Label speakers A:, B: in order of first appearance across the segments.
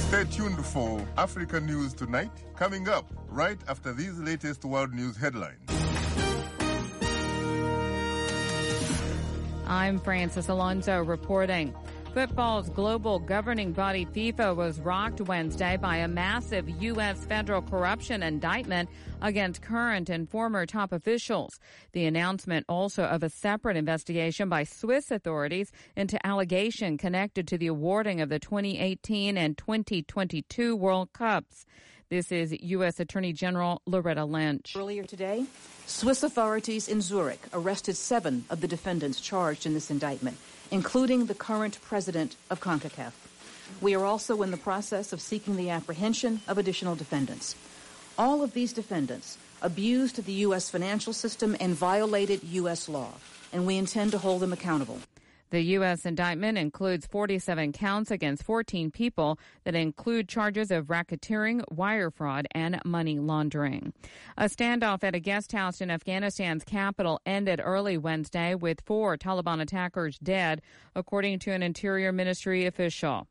A: Stay tuned for Africa News Tonight, coming up right after these latest world news headlines.
B: I'm Francis Alonso reporting. Football's global governing body FIFA was rocked Wednesday by a massive U.S. federal corruption indictment against current and former top officials. The announcement also of a separate investigation by Swiss authorities into allegation connected to the awarding of the 2018 and 2022 World Cups. This is U.S. Attorney General Loretta Lynch.
C: Earlier today, Swiss authorities in Zurich arrested 7 of the defendants charged in this indictment, including the current president of CONCACAF. We are also in the process of seeking the apprehension of additional defendants. All of these defendants abused the U.S. financial system and violated U.S. law, and we intend to hold them accountable.
B: The U.S. indictment includes 47 counts against 14 people that include charges of racketeering, wire fraud, and money laundering. A standoff at a guest house in Afghanistan's capital ended early Wednesday with 4 Taliban attackers dead, according to an Interior Ministry official.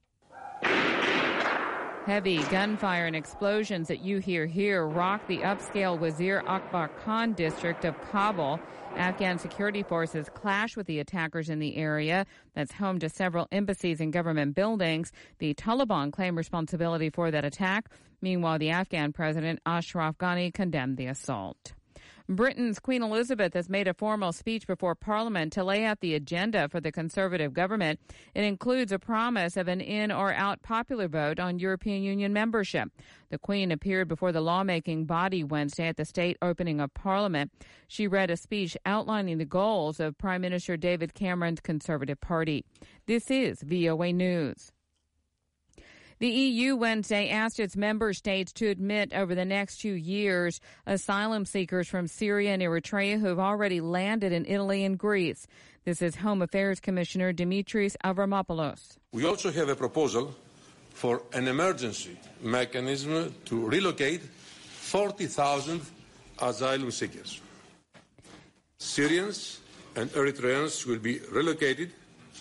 B: Heavy gunfire and explosions that you hear here rock the upscale Wazir Akbar Khan district of Kabul. Afghan security forces clash with the attackers in the area that's home to several embassies and government buildings. The Taliban claim responsibility for that attack. Meanwhile, the Afghan president Ashraf Ghani condemned the assault. Britain's Queen Elizabeth has made a formal speech before Parliament to lay out the agenda for the Conservative government. It includes a promise of an in or out popular vote on European Union membership. The Queen appeared before the lawmaking body Wednesday at the state opening of Parliament. She read a speech outlining the goals of Prime Minister David Cameron's Conservative Party. This is VOA News. The EU Wednesday asked its member states to admit over the next 2 years asylum seekers from Syria and Eritrea who have already landed in Italy and Greece. This is Home Affairs Commissioner Dimitris Avramopoulos.
D: We also have a proposal for an emergency mechanism to relocate 40,000 asylum seekers. Syrians and Eritreans will be relocated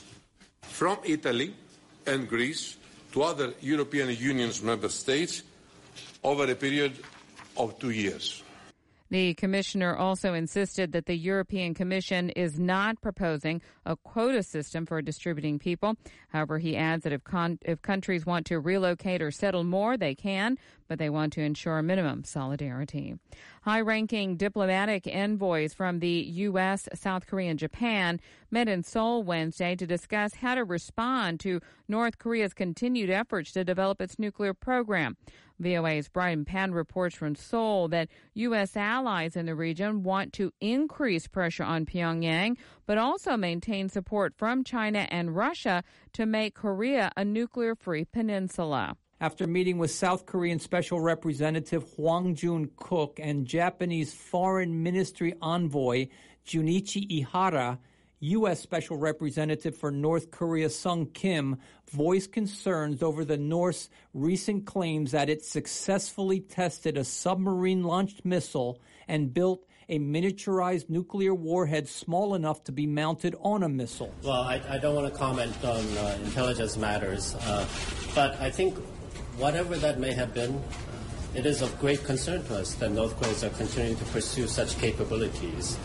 D: from Italy and Greece to other European Union member states over a period of 2 years.
B: The commissioner also insisted that the European Commission is not proposing a quota system for distributing people. However, he adds that if countries want to relocate or settle more, they can, but they want to ensure minimum solidarity. High-ranking diplomatic envoys from the U.S., South Korea, and Japan met in Seoul Wednesday to discuss how to respond to North Korea's continued efforts to develop its nuclear program. VOA's Brian Pan reports from Seoul that U.S. allies in the region want to increase pressure on Pyongyang, but also maintain support from China and Russia to make Korea a nuclear-free peninsula.
E: After meeting with South Korean Special Representative Hwang Jun-kook and Japanese Foreign Ministry envoy Junichi Ihara, U.S. Special Representative for North Korea Sung Kim voiced concerns over the North's recent claims that it successfully tested a submarine-launched missile and built a miniaturized nuclear warhead small enough to be mounted on a missile.
F: Well, I don't want to comment on intelligence matters, but I think whatever that may have been, it is of great concern to us that North Koreans are continuing to pursue such capabilities.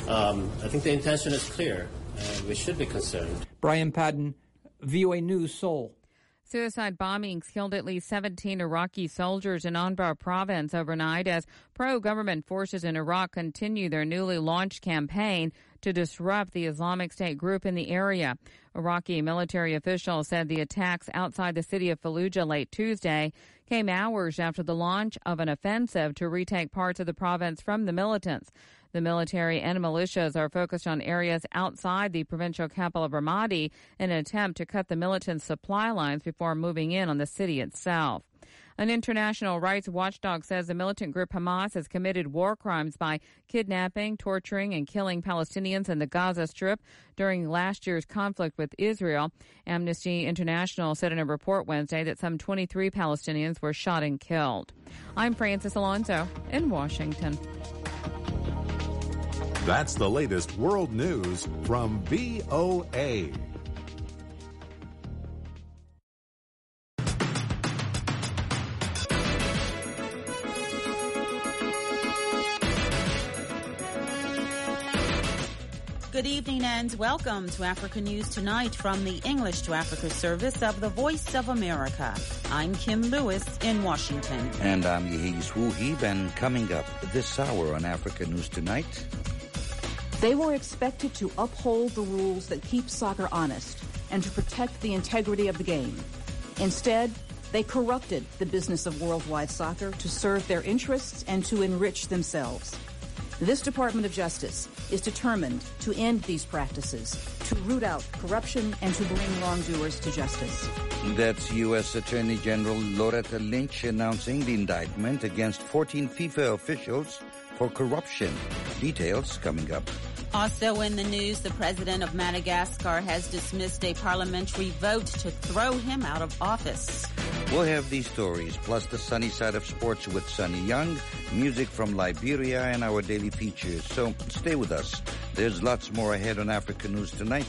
F: I think the intention is clear, and we should be concerned.
E: Brian Padden, VOA News, Seoul.
B: Suicide bombings killed at least 17 Iraqi soldiers in Anbar province overnight as pro-government forces in Iraq continue their newly launched campaign to disrupt the Islamic State group in the area. Iraqi military officials said the attacks outside the city of Fallujah late Tuesday came hours after the launch of an offensive to retake parts of the province from the militants. The military and militias are focused on areas outside the provincial capital of Ramadi in an attempt to cut the militants' supply lines before moving in on the city itself. An international rights watchdog says the militant group Hamas has committed war crimes by kidnapping, torturing, and killing Palestinians in the Gaza Strip during last year's conflict with Israel. Amnesty International said in a report Wednesday that some 23 Palestinians were shot and killed. I'm Francis Alonso in Washington.
G: That's the latest world news from VOA.
H: Good evening and welcome to Africa News Tonight from the English to Africa service of the Voice of America. I'm Kim Lewis in Washington.
I: And I'm Yehis Wuhib, and coming up this hour on Africa News Tonight.
C: They were expected to uphold the rules that keep soccer honest and to protect the integrity of the game. Instead, they corrupted the business of worldwide soccer to serve their interests and to enrich themselves. This Department of Justice is determined to end these practices, to root out corruption, and to bring wrongdoers to justice.
I: That's U.S. Attorney General Loretta Lynch announcing the indictment against 14 FIFA officials for corruption. Details coming up.
H: Also in the news, the president of Madagascar has dismissed a parliamentary vote to throw him out of office.
I: We'll have these stories, plus the sunny side of sports with Sunny Young, music from Liberia, and our daily features. So stay with us. There's lots more ahead on Africa News Tonight.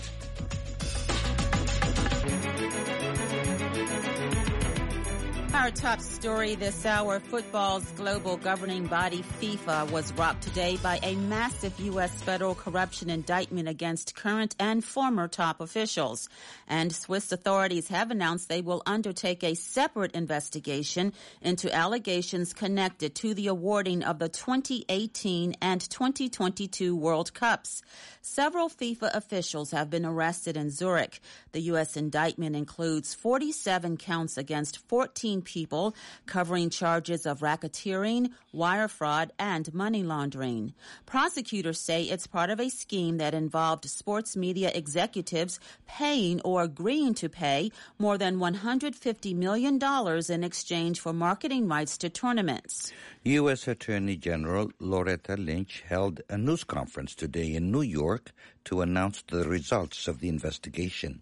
H: Our top story this hour, football's global governing body, FIFA, was rocked today by a massive U.S. federal corruption indictment against current and former top officials. And Swiss authorities have announced they will undertake a separate investigation into allegations connected to the awarding of the 2018 and 2022 World Cups. Several FIFA officials have been arrested in Zurich. The U.S. indictment includes 47 counts against 14 people, covering charges of racketeering, wire fraud, and money laundering. Prosecutors say it's part of a scheme that involved sports media executives paying or agreeing to pay more than $150 million in exchange for marketing rights to tournaments.
I: U.S. Attorney General Loretta Lynch held a news conference today in New York to announce the results of the investigation.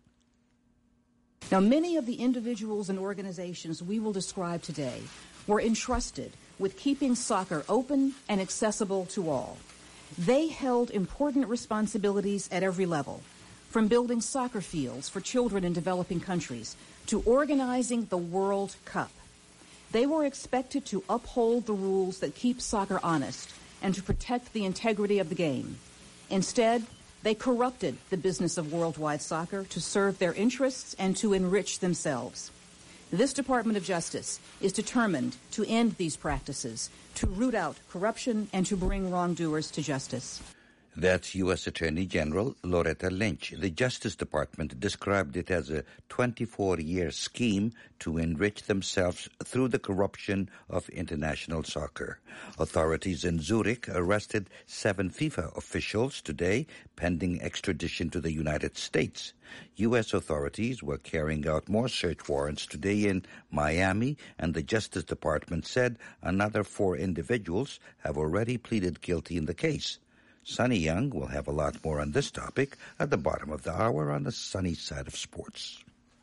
C: Now, many of the individuals and organizations we will describe today were entrusted with keeping soccer open and accessible to all. They held important responsibilities at every level, from building soccer fields for children in developing countries to organizing the World Cup. They were expected to uphold the rules that keep soccer honest and to protect the integrity of the game. Instead, they corrupted the business of worldwide soccer to serve their interests and to enrich themselves. This Department of Justice is determined to end these practices, to root out corruption, and to bring wrongdoers to justice.
I: That's U.S. Attorney General Loretta Lynch. The Justice Department described it as a 24-year scheme to enrich themselves through the corruption of international soccer. Authorities in Zurich arrested 7 FIFA officials today, pending extradition to the United States. U.S. authorities were carrying out more search warrants today in Miami, and the Justice Department said another 4 individuals have already pleaded guilty in the case. Sunny Young will have a lot more on this topic at the bottom of the hour on the sunny side of sports.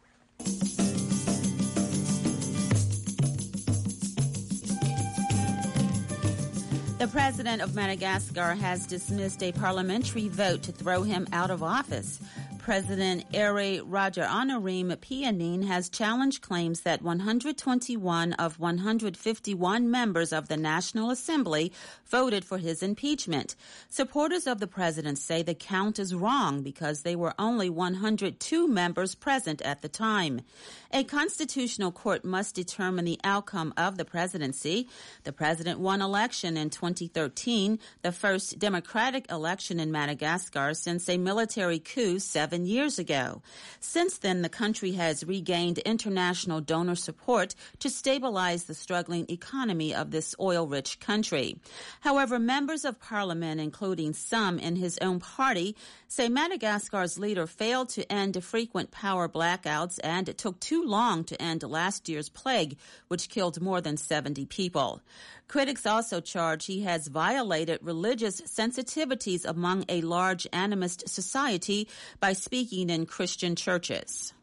H: The president of Madagascar has dismissed a parliamentary vote to throw him out of office. President Ere Rajaonarimampianina has challenged claims that 121 of 151 members of the National Assembly voted for his impeachment. Supporters of the president say the count is wrong because there were only 102 members present at the time. A constitutional court must determine the outcome of the presidency. The president won election in 2013, the first democratic election in Madagascar since a military coup 7 years ago. Since then, the country has regained international donor support to stabilize the struggling economy of this oil-rich country. However, members of parliament, including some in his own party, say Madagascar's leader failed to end frequent power blackouts and it took too long to end last year's plague, which killed more than 70 people. Critics also charge he has violated religious sensitivities among a large animist society by speaking in Christian churches.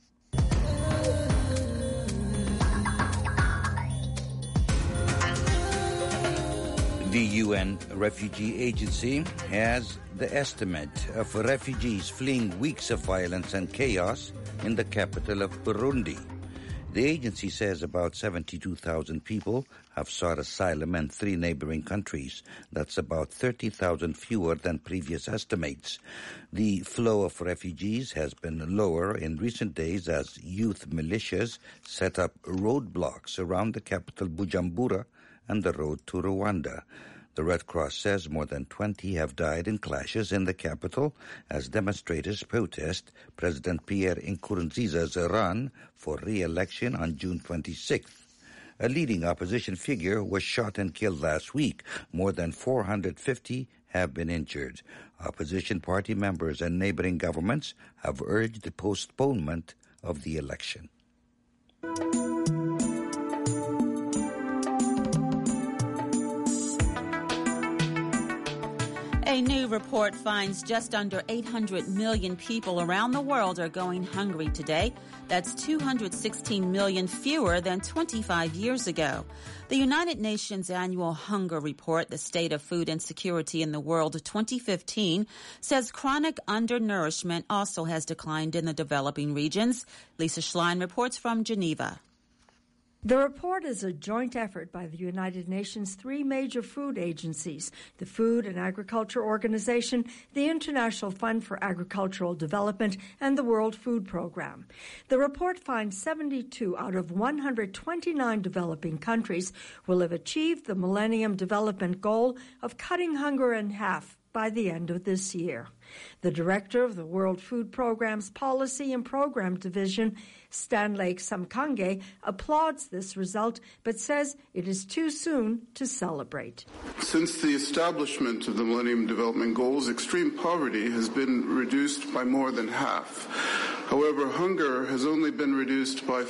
I: The UN Refugee Agency has the estimate of refugees fleeing weeks of violence and chaos in the capital of Burundi. The agency says about 72,000 people have sought asylum in 3 neighboring countries. That's about 30,000 fewer than previous estimates. The flow of refugees has been lower in recent days as youth militias set up roadblocks around the capital Bujumbura and the road to Rwanda. The Red Cross says more than 20 have died in clashes in the capital as demonstrators protest President Pierre Nkurunziza's run for re-election on June 26th. A leading opposition figure was shot and killed last week. More than 450 have been injured. Opposition party members and neighboring governments have urged the postponement of the election.
H: A new report finds just under 800 million people around the world are going hungry today. That's 216 million fewer than 25 years ago. The United Nations Annual Hunger Report, The State of Food Insecurity in the World 2015, says chronic undernourishment also has declined in the developing regions. Lisa Schlein reports from Geneva.
J: The report is a joint effort by the United Nations' 3 major food agencies, the Food and Agriculture Organization, the International Fund for Agricultural Development, and the World Food Programme. The report finds 72 out of 129 developing countries will have achieved the Millennium Development Goal of cutting hunger in half by the end of this year. The director of the World Food Programme's Policy and Program Division, Stanley Samkange, applauds this result but says it is too soon to celebrate.
K: Since the establishment of the Millennium Development Goals, extreme poverty has been reduced by more than half. However, hunger has only been reduced by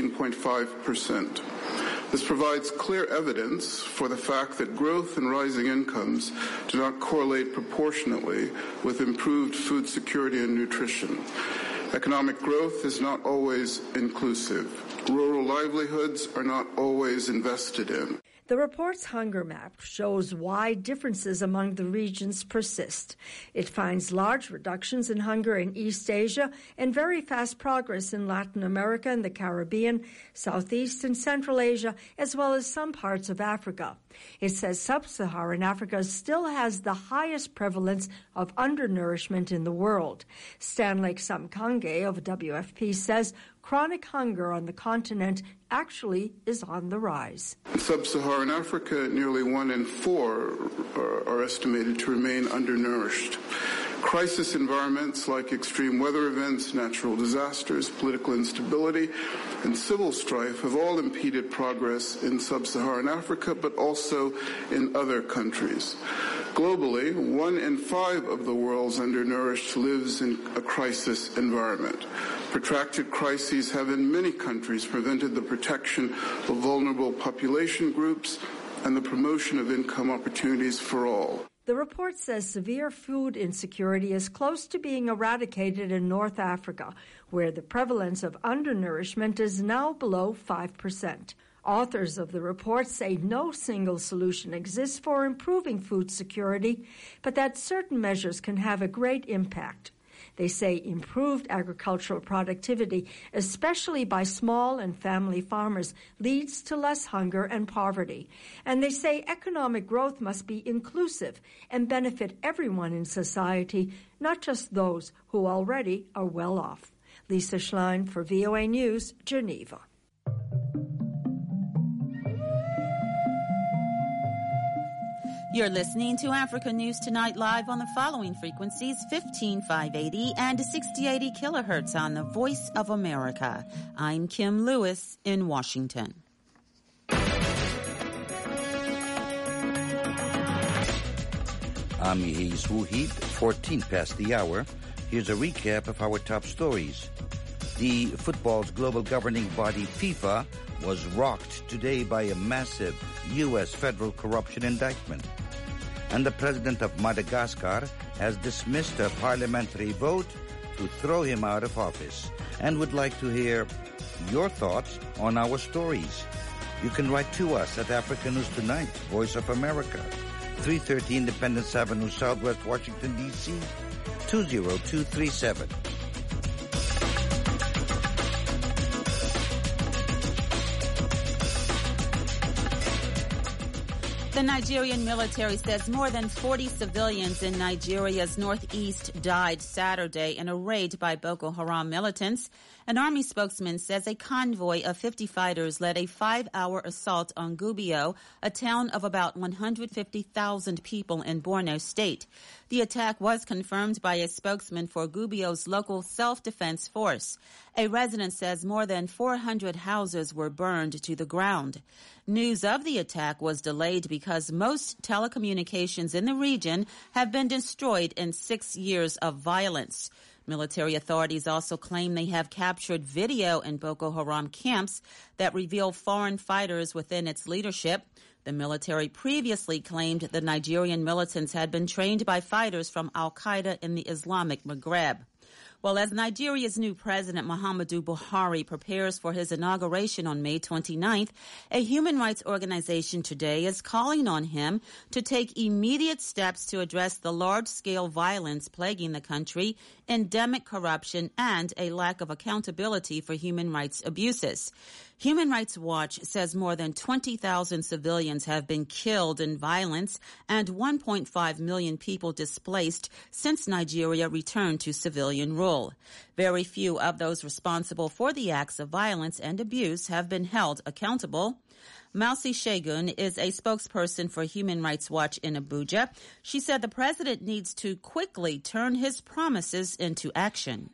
K: 14.5%. This provides clear evidence for the fact that growth and rising incomes do not correlate proportionately with improved food security and nutrition. Economic growth is not always inclusive. Rural livelihoods are not always invested in.
J: The report's hunger map shows why differences among the regions persist. It finds large reductions in hunger in East Asia and very fast progress in Latin America and the Caribbean, Southeast and Central Asia, as well as some parts of Africa. It says sub-Saharan Africa still has the highest prevalence of undernourishment in the world. Stanley Samkange of WFP says chronic hunger on the continent actually is on the rise.
K: In sub-Saharan Africa, nearly 1 in 4 are estimated to remain undernourished. Crisis environments like extreme weather events, natural disasters, political instability, and civil strife have all impeded progress in sub-Saharan Africa, but also in other countries. Globally, 1 in 5 of the world's undernourished lives in a crisis environment. Protracted crises have in many countries prevented the protection of vulnerable population groups and the promotion of income opportunities for all.
J: The report says severe food insecurity is close to being eradicated in North Africa, where the prevalence of undernourishment is now below 5%. Authors of the report say no single solution exists for improving food security, but that certain measures can have a great impact. They say improved agricultural productivity, especially by small and family farmers, leads to less hunger and poverty. And they say economic growth must be inclusive and benefit everyone in society, not just those who already are well off. Lisa Schlein for VOA News, Geneva.
H: You're listening to Africa News Tonight live on the following frequencies: 15580 and 6080 kilohertz on the Voice of America. I'm Kim Lewis in Washington.
I: I'm Yehis Wuhid, 14 past the hour. Here's a recap of our top stories. The football's global governing body, FIFA, was rocked today by a massive U.S. federal corruption indictment. And the president of Madagascar has dismissed a parliamentary vote to throw him out of office, and would like to hear your thoughts on our stories. You can write to us at Africa News Tonight, Voice of America, 330 Independence Avenue, Southwest Washington, D.C., 20237.
H: The Nigerian military says more than 40 civilians in Nigeria's northeast died Saturday in a raid by Boko Haram militants. An army spokesman says a convoy of 50 fighters led a 5-hour assault on Gubio, a town of about 150,000 people in Borno State. The attack was confirmed by a spokesman for Gubio's local self-defense force. A resident says more than 400 houses were burned to the ground. News of the attack was delayed because most telecommunications in the region have been destroyed in 6 years of violence. Military authorities also claim they have captured video in Boko Haram camps that reveal foreign fighters within its leadership. The military previously claimed the Nigerian militants had been trained by fighters from al-Qaeda in the Islamic Maghreb. Well, as Nigeria's new president, Muhammadu Buhari, prepares for his inauguration on May 29th, a human rights organization today is calling on him to take immediate steps to address the large-scale violence plaguing the country, endemic corruption, and a lack of accountability for human rights abuses. Human Rights Watch says more than 20,000 civilians have been killed in violence and 1.5 million people displaced since Nigeria returned to civilian rule. Very few of those responsible for the acts of violence and abuse have been held accountable. Mausi Shegun is a spokesperson for Human Rights Watch in Abuja. She said the president needs to quickly turn his promises into action.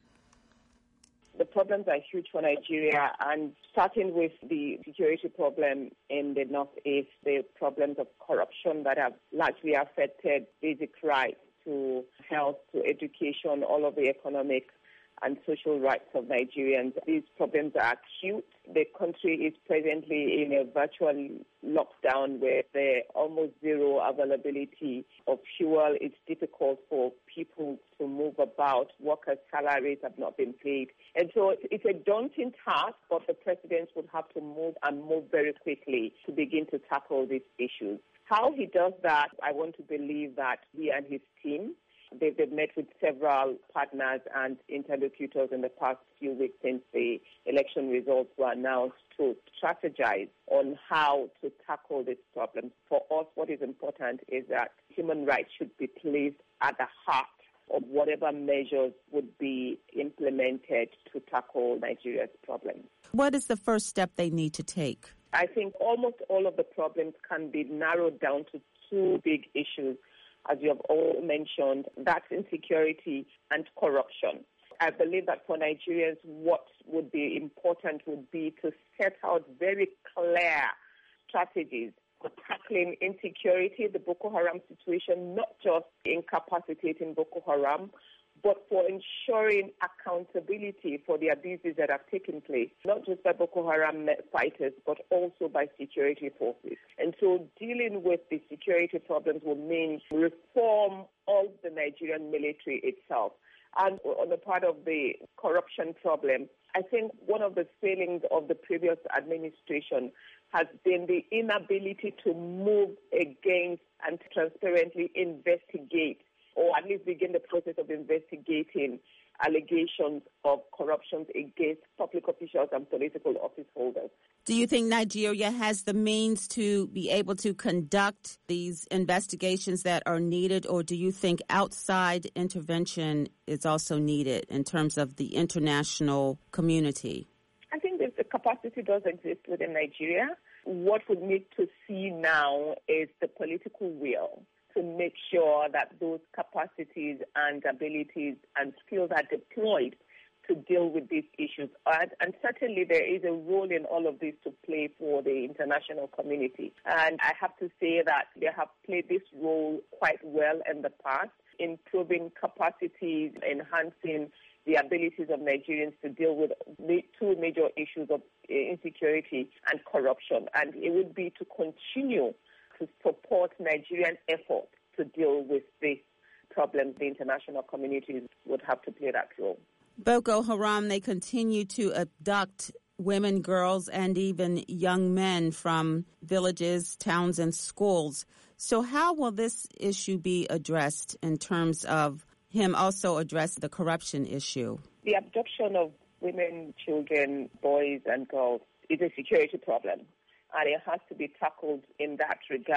L: The problems are huge for Nigeria, and starting with the security problem in the northeast, the problems of corruption that have largely affected basic rights to health, to education, all of the economic and social rights of Nigerians. These problems are acute. The country is presently in a virtual lockdown where there almost zero availability of fuel. It's difficult for people to move about. Workers' salaries have not been paid. And so it's a daunting task, but the president would have to move very quickly to begin to tackle these issues. How he does that, I want to believe that he and his team, they've met with several partners and interlocutors in the past few weeks since the election results were announced to strategize on how to tackle this problem. For us, what is important is that human rights should be placed at the heart of whatever measures would be implemented to tackle Nigeria's problems.
H: What is the first step they need to take?
L: I think almost all of the problems can be narrowed down to two big issues, as you have all mentioned. That's insecurity and corruption. I believe that for Nigerians, what would be important would be to set out very clear strategies for tackling insecurity, the Boko Haram situation, not just incapacitating Boko Haram, but for ensuring accountability for the abuses that have taken place, not just by Boko Haram fighters, but also by security forces. And so dealing with the security problems will mean reform of the Nigerian military itself. And on the part of the corruption problem, I think one of the failings of the previous administration has been the inability to move against and transparently investigate, or at least begin the process of investigating allegations of corruption against public officials and political office holders.
H: Do you think Nigeria has the means to be able to conduct these investigations that are needed, or do you think outside intervention is also needed in terms of the international community?
L: I think the capacity does exist within Nigeria. What we need to see now is the political will to make sure that those capacities and abilities and skills are deployed to deal with these issues. And certainly there is a role in all of this to play for the international community. And I have to say that they have played this role quite well in the past, improving capacities, enhancing the abilities of Nigerians to deal with the two major issues of insecurity and corruption. And it would be to continue to support Nigerian efforts to deal with these problems. The international communities would have to play that role.
H: Boko Haram, they continue to abduct women, girls, and even young men from villages, towns, and schools. So how will this issue be addressed in terms of him also address the corruption issue?
L: The abduction of women, children, boys, and girls is a security problem, and it has to be tackled in that regard.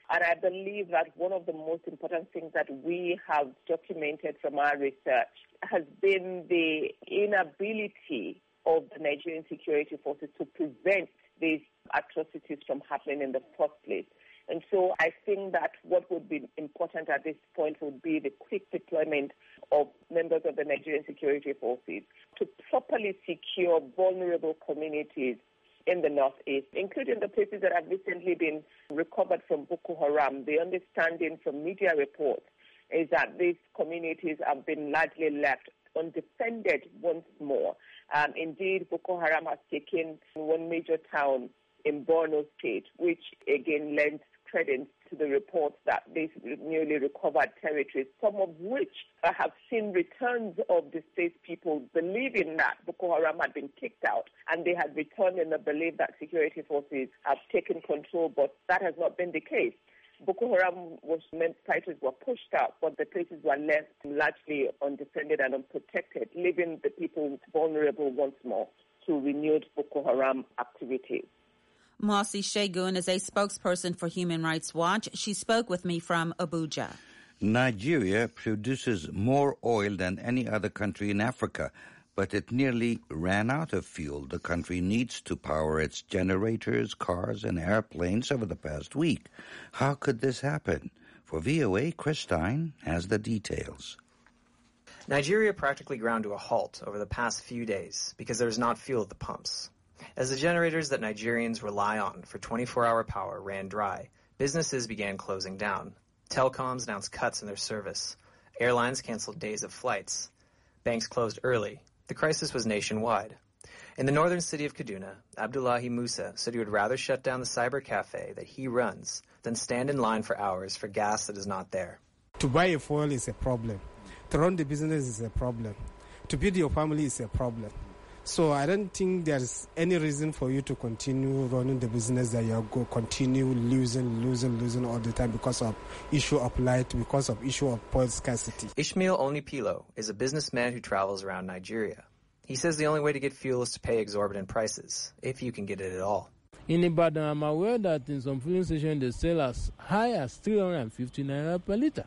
L: And I believe that one of the most important things that we have documented from our research has been the inability of the Nigerian security forces to prevent these atrocities from happening in the first place. And so I think that what would be important at this point would be the quick deployment of members of the Nigerian security forces to properly secure vulnerable communities in the northeast, including the places that have recently been recovered from Boko Haram. The understanding from media reports is that these communities have been largely left undefended once more. Indeed, Boko Haram has taken one major town in Borno State, which again lends credence to the reports that these newly recovered territories, some of which have seen returns of displaced people believing that Boko Haram had been kicked out and they had returned in the belief that security forces have taken control, but that has not been the case. Boko Haram fighters were pushed out, but the places were left largely undefended and unprotected, leaving the people vulnerable once more to renewed Boko Haram activities.
H: Mossy Shegun is a spokesperson for Human Rights Watch. She spoke with me from Abuja.
I: Nigeria produces more oil than any other country in Africa, but it nearly ran out of fuel the country needs to power its generators, cars, and airplanes over the past week. How could this happen? For VOA, Chris Stein has the details.
M: Nigeria practically ground to a halt over the past few days because there is not fuel at the pumps. As the generators that Nigerians rely on for 24-hour power ran dry, businesses began closing down. Telecoms announced cuts in their service. Airlines canceled days of flights. Banks closed early. The crisis was nationwide. In the northern city of Kaduna, Abdullahi Musa said he would rather shut down the cyber cafe that he runs than stand in line for hours for gas that is not there.
N: To buy a fuel is a problem. To run the business is a problem. To feed your family is a problem. So I don't think there's any reason for you to continue running the business that you go continue losing all the time because of issue of light, because of issue of oil scarcity.
M: Ishmael Onipilo is a businessman who travels around Nigeria. He says the only way to get fuel is to pay exorbitant prices, if you can get it at all.
O: In Ibadan, I'm aware that in some filling stations they sell as high as 350 naira per litre.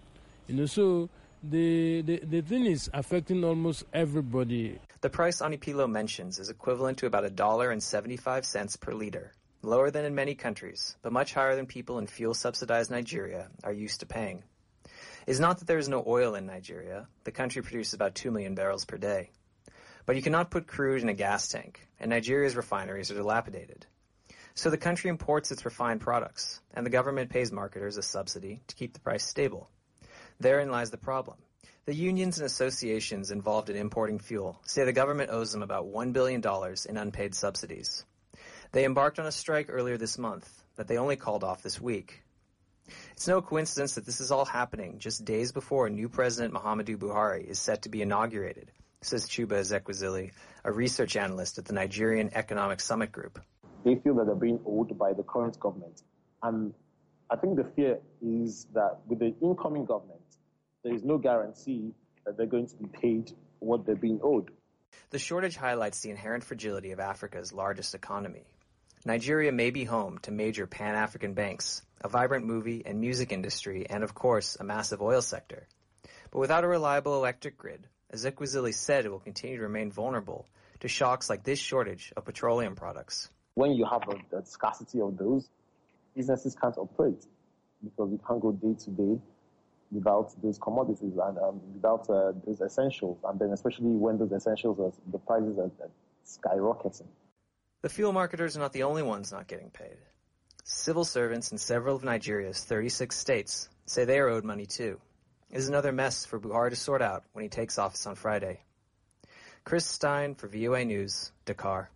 O: So the thing is affecting almost everybody.
M: The price Onipilo mentions is equivalent to about $1.75 per liter, lower than in many countries, but much higher than people in fuel-subsidized Nigeria are used to paying. It's not that there is no oil in Nigeria. The country produces about 2 million barrels per day. But you cannot put crude in a gas tank, and Nigeria's refineries are dilapidated. So the country imports its refined products, and the government pays marketers a subsidy to keep the price stable. Therein lies the problem. The unions and associations involved in importing fuel say the government owes them about $1 billion in unpaid subsidies. They embarked on a strike earlier this month that they only called off this week. It's no coincidence that this is all happening just days before new President Muhammadu Buhari is set to be inaugurated, says Chuba Ezekwesili, a research analyst at the Nigerian Economic Summit Group.
P: They feel that they're being owed by the current government. And I think the fear is that with the incoming government, there is no guarantee that they're going to be paid what they're being owed.
M: The shortage highlights the inherent fragility of Africa's largest economy. Nigeria may be home to major Pan-African banks, a vibrant movie and music industry, and of course, a massive oil sector. But without a reliable electric grid, Ezekwesili said it will continue to remain vulnerable to shocks like this shortage of petroleum products.
P: When you have a scarcity of those, businesses can't operate because you can't go day to day without those commodities and without those essentials, and then especially when those essentials, the prices are skyrocketing.
M: The fuel marketers are not the only ones not getting paid. Civil servants in several of Nigeria's 36 states say they are owed money too. It is another mess for Buhari to sort out when he takes office on Friday. Chris Stein for VOA News, Dakar.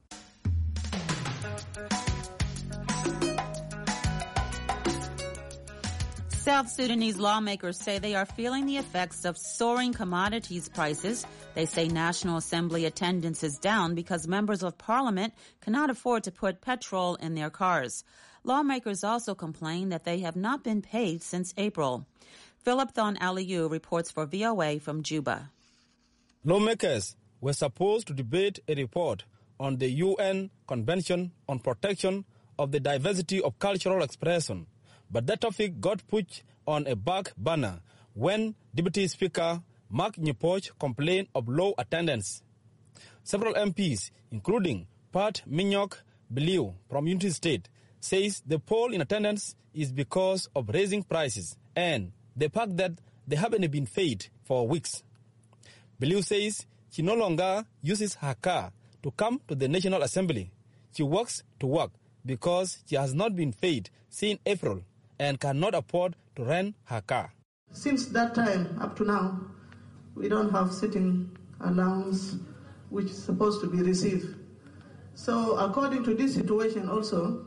H: South Sudanese lawmakers say they are feeling the effects of soaring commodities prices. They say National Assembly attendance is down because members of parliament cannot afford to put petrol in their cars. Lawmakers also complain that they have not been paid since April. Philip Thon Aliyu reports for VOA from Juba.
Q: Lawmakers were supposed to debate a report on the UN Convention on Protection of the Diversity of Cultural Expression, but that topic got put on a back burner when Deputy Speaker Mark Nyipoch complained of low attendance. Several MPs, including Pat Minyok Biliu from Unity State, says the fall in attendance is because of raising prices and the fact that they haven't been paid for weeks. Biliu says she no longer uses her car to come to the National Assembly. She walks to work because she has not been paid since April and cannot afford to rent her car.
R: Since that time up to now, we don't have sitting allowance which is supposed to be received. So according to this situation also,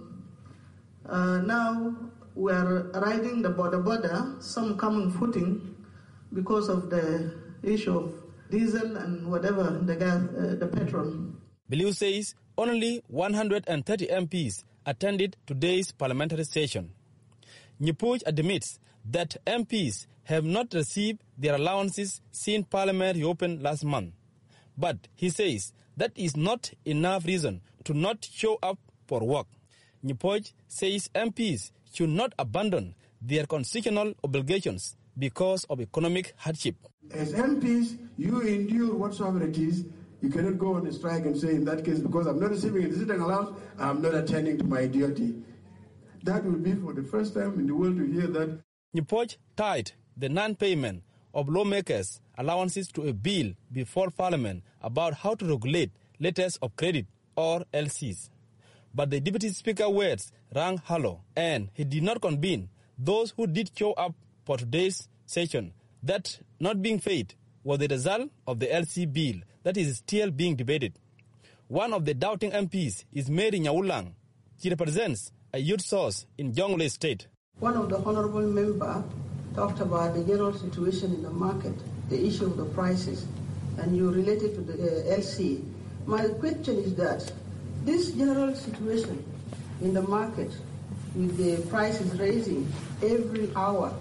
R: now we are riding the border, some common footing because of the issue of diesel and whatever, the gas, the petrol.
Q: Biliu says only 130 MPs attended today's parliamentary session. Nyipoch admits that MPs have not received their allowances since Parliament reopened last month. But he says that is not enough reason to not show up for work. Nyipoch says MPs should not abandon their constitutional obligations because of economic hardship.
S: As MPs, you endure whatsoever it is. You cannot go on a strike and say, in that case, because I'm not receiving a sitting allowance, I'm not attending to my duty. That will be for the first time in the world to hear that.
Q: Nyipoch tied the non-payment of lawmakers' allowances to a bill before Parliament about how to regulate letters of credit, or LCs. But the Deputy Speaker's words rang hollow, and he did not convene those who did show up for today's session that not being paid was the result of the LC bill that is still being debated. One of the doubting MPs is Mary Nyaulang. She represents a youth source in Jonglei State.
R: One of the honorable members talked about the general situation in the market, the issue of the prices, and you related to the LC. My question is that this general situation in the market with the prices rising every hour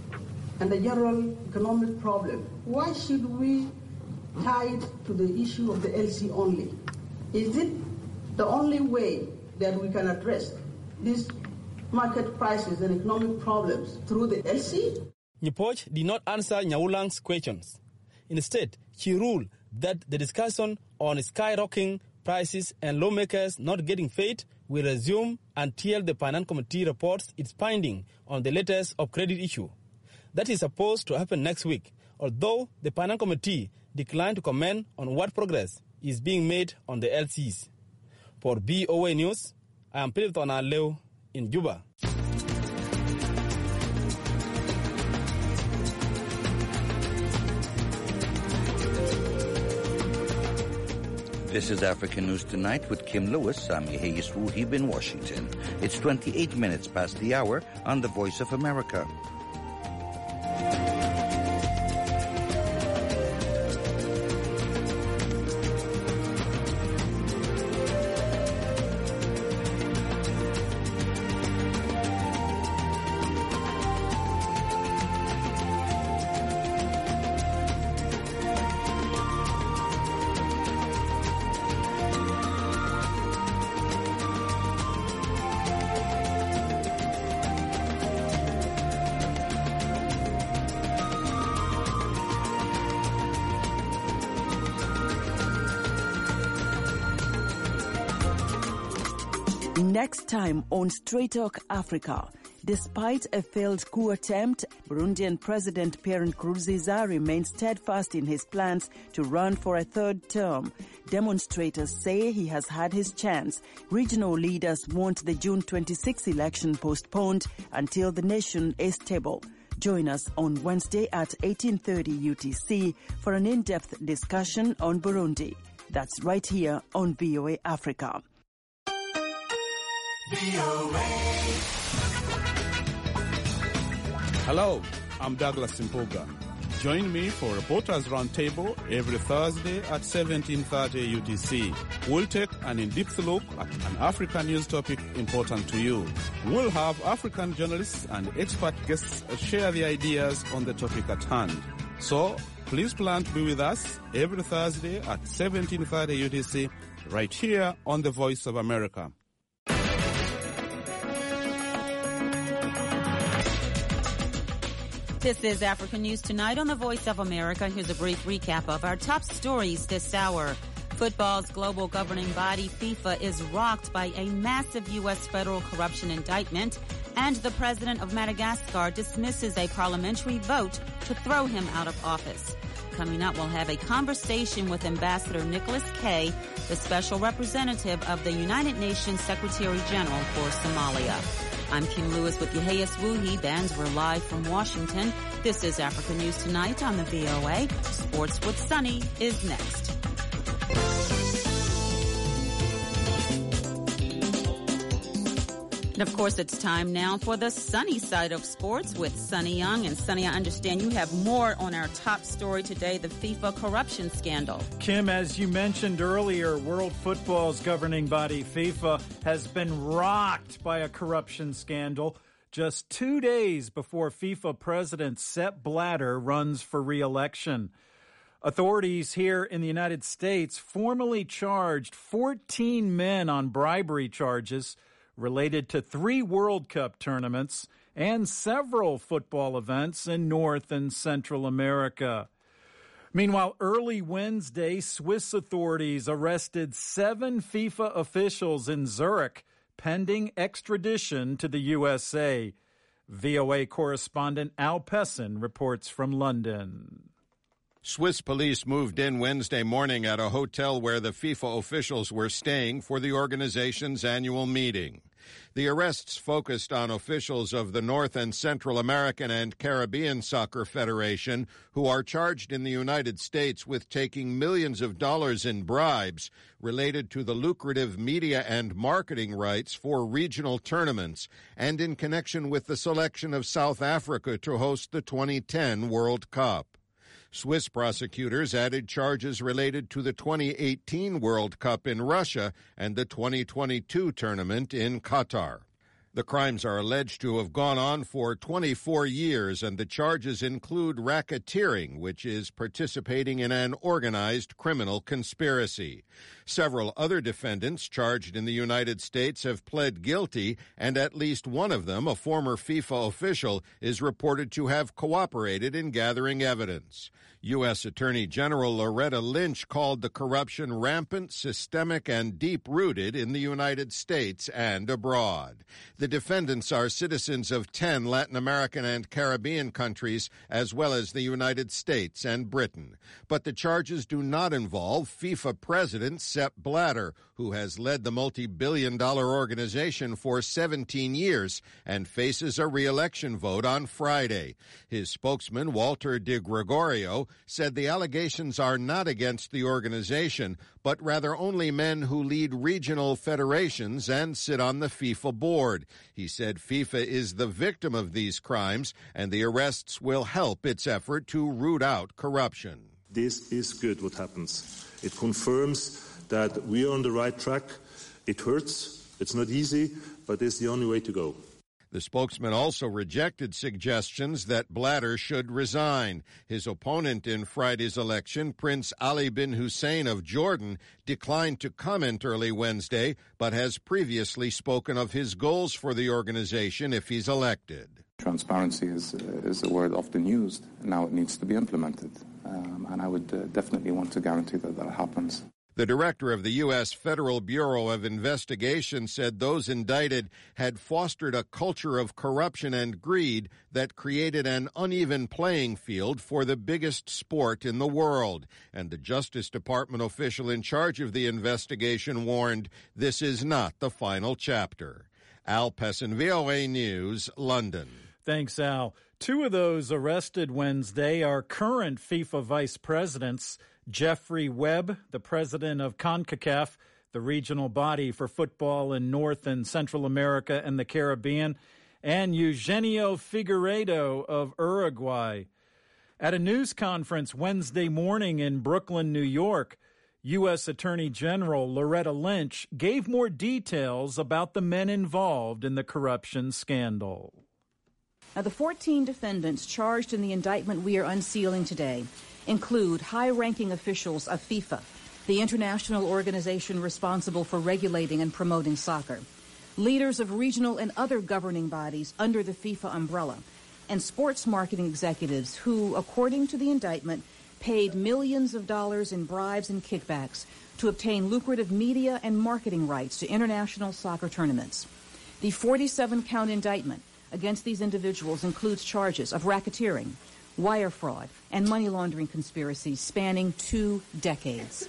R: and the general economic problem, why should we tie it to the issue of the LC only? Is it the only way that we can address these market prices and economic problems through the LC?
Q: Nyipoch did not answer Nyaulang's questions. Instead, she ruled that the discussion on skyrocketing prices and lawmakers not getting paid will resume until the Finance Committee reports its finding on the letters of credit issue. That is supposed to happen next week, although the Finance Committee declined to comment on what progress is being made on the LCs. For BOA News, I am Philip Tonaleo in Juba.
I: This is African News Tonight with Kim Lewis. I'm Hayes Ruhib in Washington. It's 28 minutes past the hour on the Voice of America.
T: Next time on Straight Talk Africa. Despite a failed coup attempt, Burundian President Pierre Nkurunziza remains steadfast in his plans to run for a third term. Demonstrators say he has had his chance. Regional leaders want the June 26 election postponed until the nation is stable. Join us on Wednesday at 18:30 UTC for an in-depth discussion on Burundi. That's right here on VOA Africa.
U: Hello, I'm Douglas Simpoga. Join me for Reporters Roundtable every Thursday at 17:30 UTC. We'll take an in-depth look at an African news topic important to you. We'll have African journalists and expert guests share their ideas on the topic at hand. So, please plan to be with us every Thursday at 17:30 UTC right here on the Voice of America.
H: This is Africa News Tonight on the Voice of America. Here's a brief recap of our top stories this hour. Football's global governing body, FIFA, is rocked by a massive U.S. federal corruption indictment, and the president of Madagascar dismisses a parliamentary vote to throw him out of office. Coming up, we'll have a conversation with Ambassador Nicholas Kay, the special representative of the United Nations Secretary General for Somalia. I'm Kim Lewis with Yahya Swuhi. Bands, we're live from Washington. This is Africa News Tonight on the VOA. Sports with Sunny is next. And of course, it's time now for the sunny side of sports with Sunny Young. And Sunny, I understand you have more on our top story today, the FIFA corruption scandal.
A: Kim, as you mentioned earlier, World Football's governing body, FIFA, has been rocked by a corruption scandal just 2 days before FIFA President Sepp Blatter runs for re-election. Authorities here in the United States formally charged 14 men on bribery charges related to 3 World Cup tournaments and several football events in North and Central America. Meanwhile, early Wednesday, Swiss authorities arrested 7 FIFA officials in Zurich pending extradition to the USA. VOA correspondent Al Pessin reports from London.
V: Swiss police moved in Wednesday morning at a hotel where the FIFA officials were staying for the organization's annual meeting. The arrests focused on officials of the North and Central American and Caribbean Soccer Federation who are charged in the United States with taking millions of dollars in bribes related to the lucrative media and marketing rights for regional tournaments and in connection with the selection of South Africa to host the 2010 World Cup. Swiss prosecutors added charges related to the 2018 World Cup in Russia and the 2022 tournament in Qatar. The crimes are alleged to have gone on for 24 years, and the charges include racketeering, which is participating in an organized criminal conspiracy. Several other defendants charged in the United States have pled guilty, and at least one of them, a former FIFA official, is reported to have cooperated in gathering evidence. U.S. Attorney General Loretta Lynch called the corruption rampant, systemic, and deep-rooted in the United States and abroad. The defendants are citizens of 10 Latin American and Caribbean countries, as well as the United States and Britain. But the charges do not involve FIFA President Sepp Blatter, who has led the multi-billion-dollar organization for 17 years and faces a re-election vote on Friday. His spokesman, Walter De Gregorio, said the allegations are not against the organization, but rather only men who lead regional federations and sit on the FIFA board. He said FIFA is the victim of these crimes, and the arrests will help its effort to root out corruption.
W: This is good, what happens. It confirms that we are on the right track. It hurts. It's not easy, but it's the only way to go.
V: The spokesman also rejected suggestions that Blatter should resign. His opponent in Friday's election, Prince Ali bin Hussein of Jordan, declined to comment early Wednesday, but has previously spoken of his goals for the organization if he's elected.
X: Transparency is a word often used. Now it needs to be implemented, and I would definitely want to guarantee that that happens.
V: The director of the U.S. Federal Bureau of Investigation said those indicted had fostered a culture of corruption and greed that created an uneven playing field for the biggest sport in the world. And the Justice Department official in charge of the investigation warned this is not the final chapter. Al Pessin, VOA News, London.
A: Thanks, Al. 2 of those arrested Wednesday are current FIFA vice presidents. Jeffrey Webb, the president of CONCACAF, the regional body for football in North and Central America and the Caribbean, and Eugenio Figueiredo of Uruguay. At a news conference Wednesday morning in Brooklyn, New York, U.S. Attorney General Loretta Lynch gave more details about the men involved in the corruption scandal.
C: Now, the 14 defendants charged in the indictment we are unsealing today include high-ranking officials of FIFA, the international organization responsible for regulating and promoting soccer, leaders of regional and other governing bodies under the FIFA umbrella, and sports marketing executives who, according to the indictment, paid millions of dollars in bribes and kickbacks to obtain lucrative media and marketing rights to international soccer tournaments. The 47-count indictment against these individuals includes charges of racketeering, wire fraud, and money laundering conspiracies spanning 2 decades.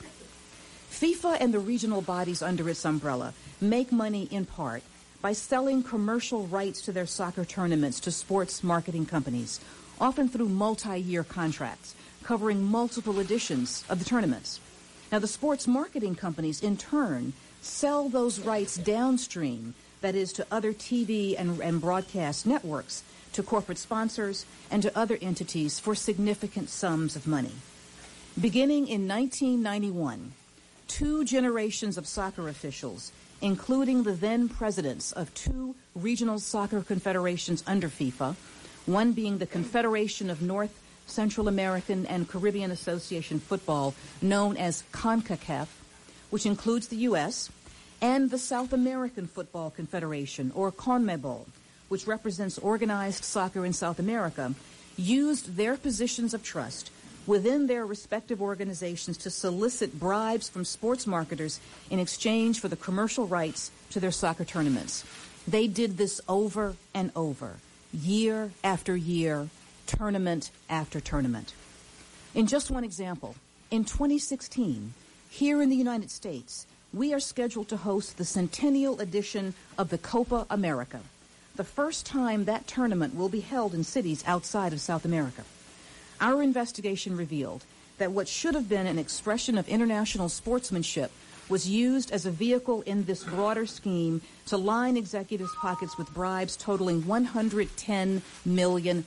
C: FIFA and the regional bodies under its umbrella make money in part by selling commercial rights to their soccer tournaments to sports marketing companies, often through multi-year contracts covering multiple editions of the tournaments. Now, the sports marketing companies, in turn, sell those rights downstream, that is, to other TV and broadcast networks, to corporate sponsors, and to other entities for significant sums of money. Beginning in 1991, 2 generations of soccer officials, including the then presidents of 2 regional soccer confederations under FIFA, one being the Confederation of North, Central American and Caribbean Association Football, known as CONCACAF, which includes the U.S., and the South American Football Confederation, or CONMEBOL, which represents organized soccer in South America, used their positions of trust within their respective organizations to solicit bribes from sports marketers in exchange for the commercial rights to their soccer tournaments. They did this over and over, year after year, tournament after tournament. In just one example, in 2016, here in the United States, we are scheduled to host the centennial edition of the Copa America, the first time that tournament will be held in cities outside of South America. Our investigation revealed that what should have been an expression of international sportsmanship was used as a vehicle in this broader scheme to line executives' pockets with bribes totaling $110 million,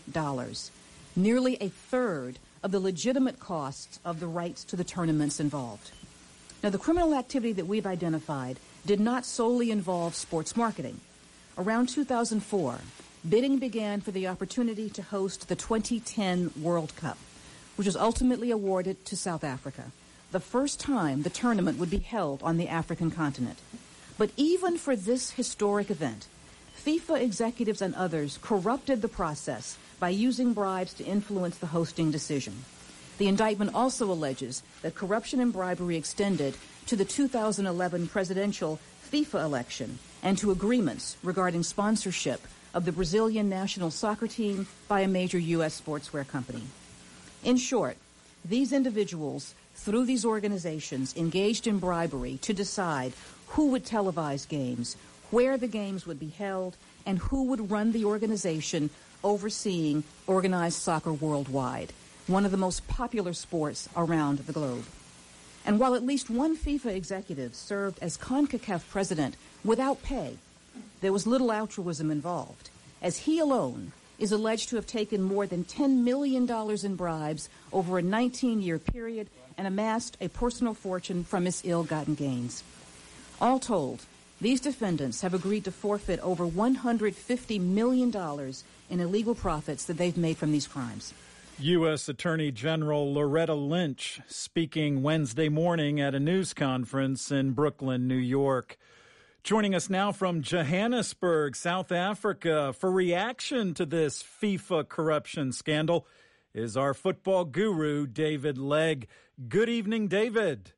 C: nearly a third of the legitimate costs of the rights to the tournaments involved. Now, the criminal activity that we've identified did not solely involve sports marketing. Around 2004, bidding began for the opportunity to host the 2010 World Cup, which was ultimately awarded to South Africa, the first time the tournament would be held on the African continent. But even for this historic event, FIFA executives and others corrupted the process by using bribes to influence the hosting decision. The indictment also alleges that corruption and bribery extended to the 2011 presidential FIFA election and to agreements regarding sponsorship of the Brazilian national soccer team by a major U.S. sportswear company. In short, these individuals, through these organizations, engaged in bribery to decide who would televise games, where the games would be held, and who would run the organization overseeing organized soccer worldwide, one of the most popular sports around the globe. And while at least one FIFA executive served as CONCACAF president without pay, there was little altruism involved, as he alone is alleged to have taken more than $10 million in bribes over a 19-year period and amassed a personal fortune from his ill-gotten gains. All told, these defendants have agreed to forfeit over $150 million in illegal profits that they've made from these crimes.
A: U.S. Attorney General Loretta Lynch speaking Wednesday morning at a news conference in Brooklyn, New York. Joining us now from Johannesburg, South Africa, for reaction to this FIFA corruption scandal is our football guru, David Legg. Good evening, David.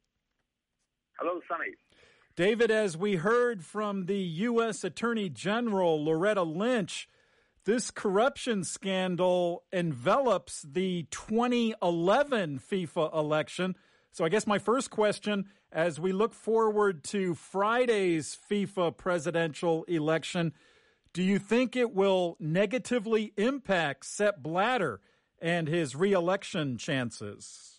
B: Hello, Sonny.
A: David, as we heard from the U.S. Attorney General, Loretta Lynch, this corruption scandal envelops the 2011 FIFA election. So I guess my first question, as we look forward to Friday's FIFA presidential election, do you think it will negatively impact Sepp Blatter and his re-election chances?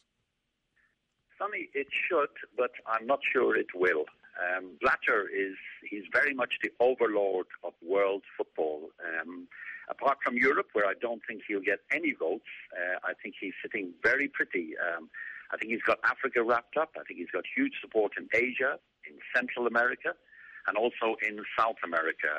B: Sonny, it should, but I'm not sure it will. Blatter he's very much the overlord of world football. Apart from Europe, where I don't think he'll get any votes, I think he's sitting very pretty. I think he's got Africa wrapped up. I think he's got huge support in Asia, in Central America, and also in South America.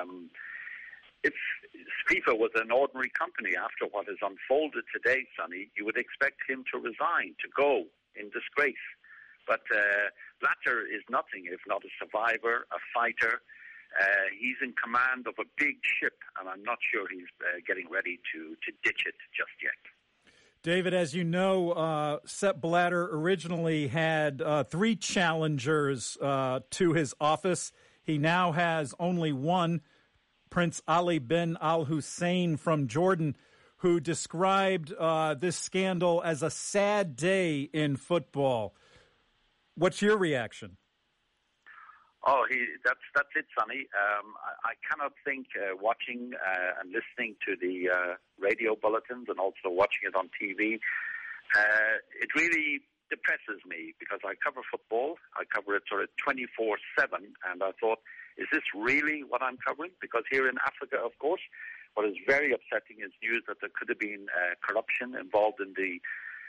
B: If FIFA was an ordinary company after what has unfolded today, Sonny, you would expect him to resign, to go in disgrace. But Blatter is nothing if not a survivor, a fighter, He's in command of a big ship, and I'm not sure he's getting ready to ditch it just yet.
A: David, as you know, Sepp Blatter originally had 3 challengers to his office. He now has only one, Prince Ali bin al-Hussein from Jordan, who described this scandal as a sad day in football. What's your reaction?
B: Oh, that's it, Sonny. I cannot think, watching and listening to the radio bulletins and also watching it on TV, it really depresses me because I cover football. I cover it sort of 24/7, and I thought, is this really what I'm covering? Because here in Africa, of course, what is very upsetting is news that there could have been corruption involved in the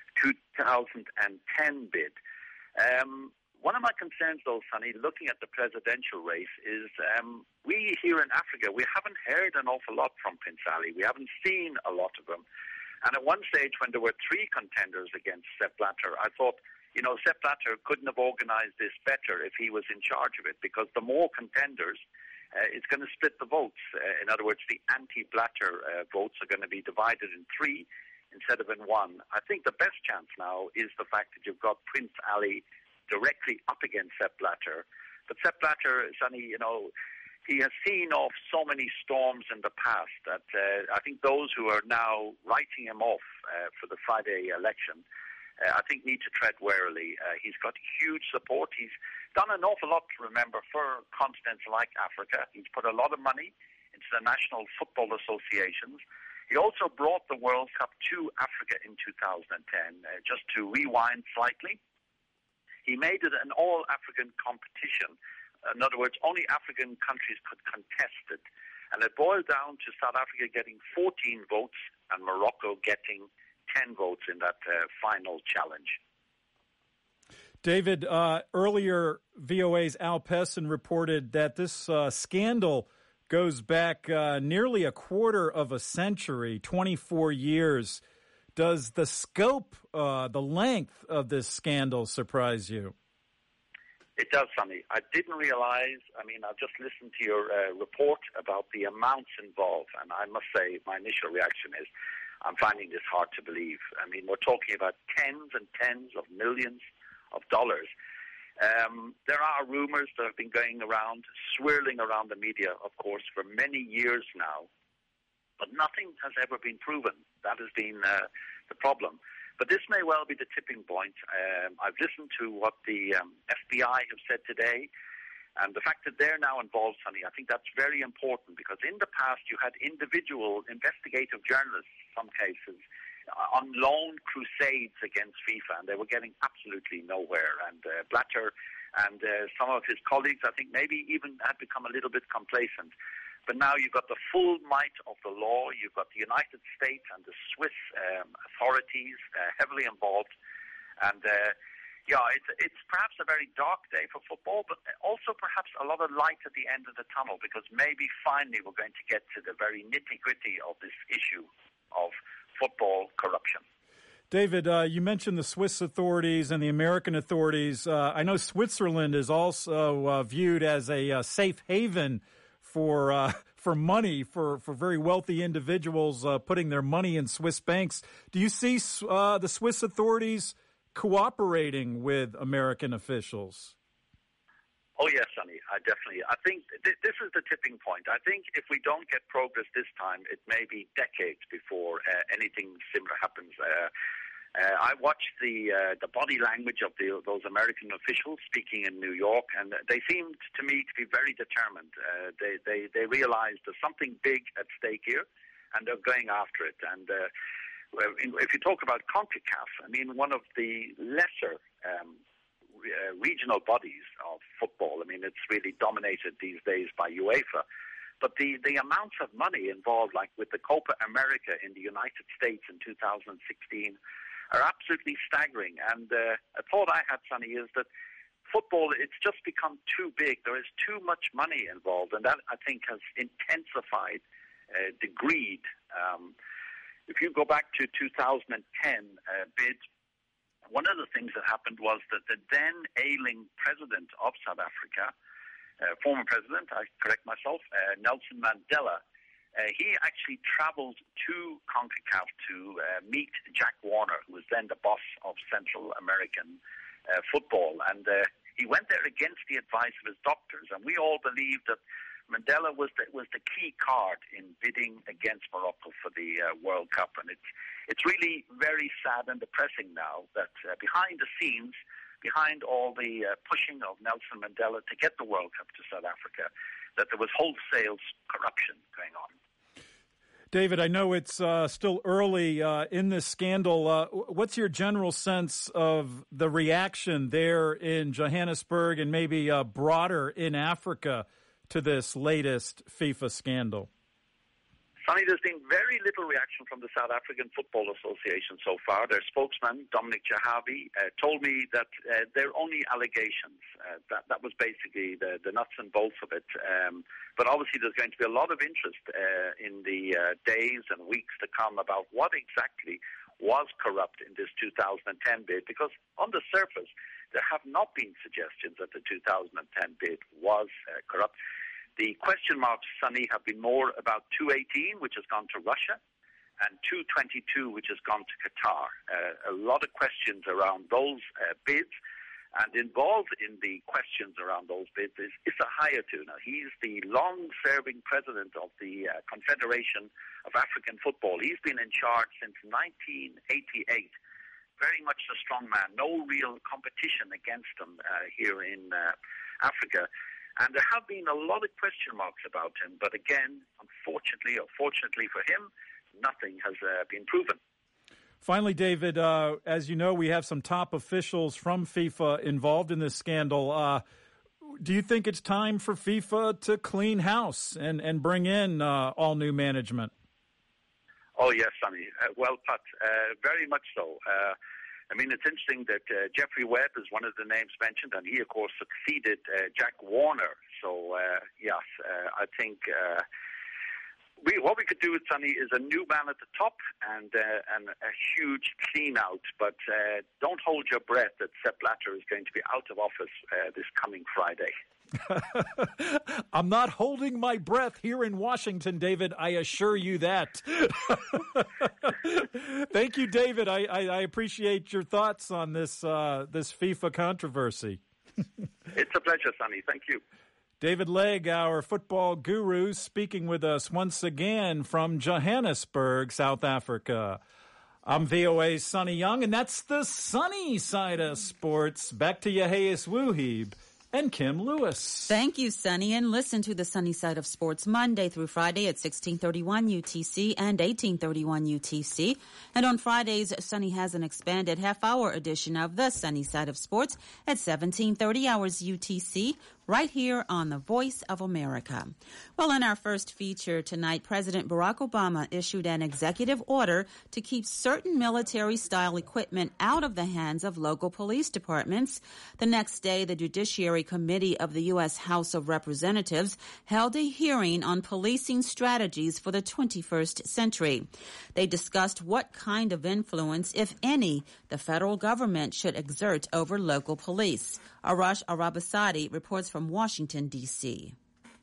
B: 2010 bid. One of my concerns, though, Sonny, looking at the presidential race, is we here in Africa, we haven't heard an awful lot from Prince Ali. We haven't seen a lot of him. And at one stage, when there were 3 contenders against Sepp Blatter, I thought, Sepp Blatter couldn't have organized this better if he was in charge of it, because the more contenders, it's going to split the votes. In other words, the anti-Blatter votes are going to be divided in 3 instead of in 1. I think the best chance now is the fact that you've got Prince Ali directly up against Sepp Blatter. But Sepp Blatter, Sonny, he has seen off so many storms in the past that I think those who are now writing him off for the Friday election, I think need to tread warily. He's got huge support. He's done an awful lot, remember, for continents like Africa. He's put a lot of money into the national football associations. He also brought the World Cup to Africa in 2010. Just to rewind slightly, he made it an all-African competition. In other words, only African countries could contest it. And it boiled down to South Africa getting 14 votes and Morocco getting 10 votes in that final challenge.
A: David, earlier VOA's Al Pessin reported that this scandal goes back nearly a quarter of a century, 24 years. Does the scope, the length of this scandal surprise you?
B: It does, Sonny. I didn't realize, I've just listened to your report about the amounts involved, and I must say my initial reaction is I'm finding this hard to believe. We're talking about tens and tens of millions of dollars. There are rumors that have been going around, swirling around the media, of course, for many years now, but nothing has ever been proven. That has been the problem. But this may well be the tipping point. I've listened to what the FBI have said today, and the fact that they're now involved, Sonny, I think that's very important, because in the past you had individual investigative journalists, in some cases, on lone crusades against FIFA, and they were getting absolutely nowhere. And Blatter and some of his colleagues, I think, maybe even had become a little bit complacent. But now you've got the full might of the law. You've got the United States and the Swiss authorities heavily involved. And, it's perhaps a very dark day for football, but also perhaps a lot of light at the end of the tunnel, because maybe finally we're going to get to the very nitty-gritty of this issue of football corruption.
A: David, you mentioned the Swiss authorities and the American authorities. I know Switzerland is also viewed as a safe haven for money, for very wealthy individuals putting their money in Swiss banks. Do you see the Swiss authorities cooperating with American officials?
B: Oh, yes, Sonny, I think this is the tipping point. I think if we don't get progress this time, it may be decades before anything similar happens. I watched the body language of those American officials speaking in New York, and they seemed to me to be very determined. They realized there's something big at stake here, and they're going after it. And if you talk about CONCACAF, one of the lesser regional bodies of football. It's really dominated these days by UEFA. But the amounts of money involved, like with the Copa America in the United States in 2016, are absolutely staggering. And a thought I had, Sonny, is that football, it's just become too big. There is too much money involved, and that, I think, has intensified the greed. If you go back to 2010 bid, one of the things that happened was that the then ailing president of South Africa former president, I correct myself, Nelson Mandela, he actually traveled to CONCACAF to meet Jack Warner, who was then the boss of Central American football. And he went there against the advice of his doctors. And we all believe that Mandela was the key card in bidding against Morocco for the World Cup. And it's really very sad and depressing now that behind the scenes, behind all the pushing of Nelson Mandela to get the World Cup to South Africa, that there was wholesale corruption going on.
A: David, I know it's still early in this scandal. What's your general sense of the reaction there in Johannesburg and maybe broader in Africa to this latest FIFA scandal?
B: Sonny, there's been very little reaction from the South African Football Association so far. Their spokesman, Dominic Jahavi, told me that they're only allegations. That was basically the nuts and bolts of it. But obviously there's going to be a lot of interest in the days and weeks to come about what exactly was corrupt in this 2010 bid, because on the surface, there have not been suggestions that the 2010 bid was corrupt. The question marks, Sonny, have been more about 218, which has gone to Russia, and 222, which has gone to Qatar. A lot of questions around those bids, and involved in the questions around those bids is Issa Hayatou. Now, he's the long-serving president of the Confederation of African Football. He's been in charge since 1988. Very much a strong man. No real competition against him here in Africa. And there have been a lot of question marks about him. But again, unfortunately or fortunately for him, nothing has been proven.
A: Finally, David, as you know, we have some top officials from FIFA involved in this scandal. Do you think it's time for FIFA to clean house and bring in all new management?
B: Oh, yes, Sonny. Well put. Very much so. I mean, it's interesting that Jeffrey Webb is one of the names mentioned, and he, of course, succeeded Jack Warner. So, yes, I think what we could do with Sonny is a new man at the top and a huge clean-out. But don't hold your breath that Sepp Blatter is going to be out of office this coming Friday.
A: I'm not holding my breath here in Washington, David. I assure you that. Thank you, David. I appreciate your thoughts on this FIFA controversy.
B: It's a pleasure, Sonny. Thank you.
A: David Legg, our football guru, speaking with us once again from Johannesburg, South Africa. I'm VOA's Sonny Young, and that's the sunny side of sports. Back to Yaheis Wuhib and Kim Lewis.
H: Thank you, Sonny. And listen to the Sunny Side of Sports Monday through Friday at 1631 UTC and 1831 UTC. And on Fridays, Sonny has an expanded half-hour edition of the Sunny Side of Sports at 1730 hours UTC, right here on the Voice of America. Well, in our first feature tonight, President Barack Obama issued an executive order to keep certain military-style equipment out of the hands of local police departments. The next day, the Judiciary Committee of the U.S. House of Representatives held a hearing on policing strategies for the 21st century. They discussed what kind of influence, if any, the federal government should exert over local police. Arash Arabasadi reports from Washington, D.C.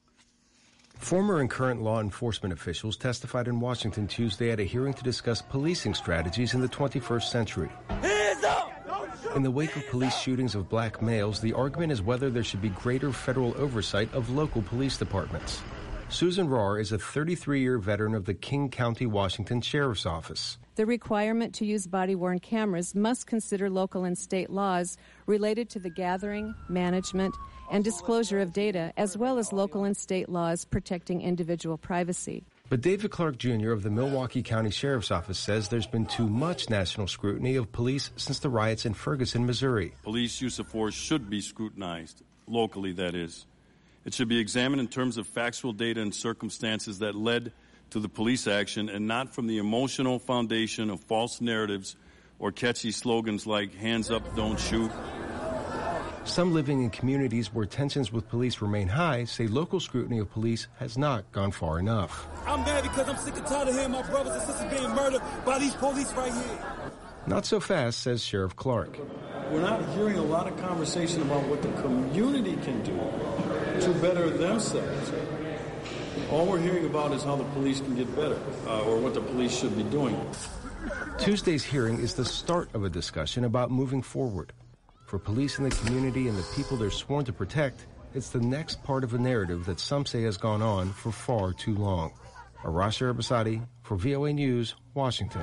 D: Former and current law enforcement officials testified in Washington Tuesday at a hearing to discuss policing strategies in the 21st century.
E: Hands up!
D: In the wake of police shootings of black males, the argument is whether there should be greater federal oversight of local police departments. Susan Rahr is a 33-year veteran of the King County, Washington Sheriff's Office.
F: The requirement to use body-worn cameras must consider local and state laws related to the gathering, management, and disclosure of data, as well as local and state laws protecting individual privacy.
D: But David Clark Jr. of the Milwaukee County Sheriff's Office says there's been too much national scrutiny of police since the riots in Ferguson, Missouri.
G: Police use of force should be scrutinized, locally that is. It should be examined in terms of factual data and circumstances that led to the police action and not from the emotional foundation of false narratives or catchy slogans like hands up, don't shoot.
D: Some living in communities where tensions with police remain high say local scrutiny of police has not gone far enough.
E: I'm mad because I'm sick and tired of hearing my brothers and sisters being murdered by these police right here.
D: Not so fast, says Sheriff Clark.
Y: We're not hearing a lot of conversation about what the community can do
G: to better themselves. All we're hearing about is how the police can get better, or what the police should be doing.
D: Tuesday's hearing is the start of a discussion about moving forward. For police in the community and the people they're sworn to protect, it's the next part of a narrative that some say has gone on for far too long. Arash Arabasadi for VOA News, Washington.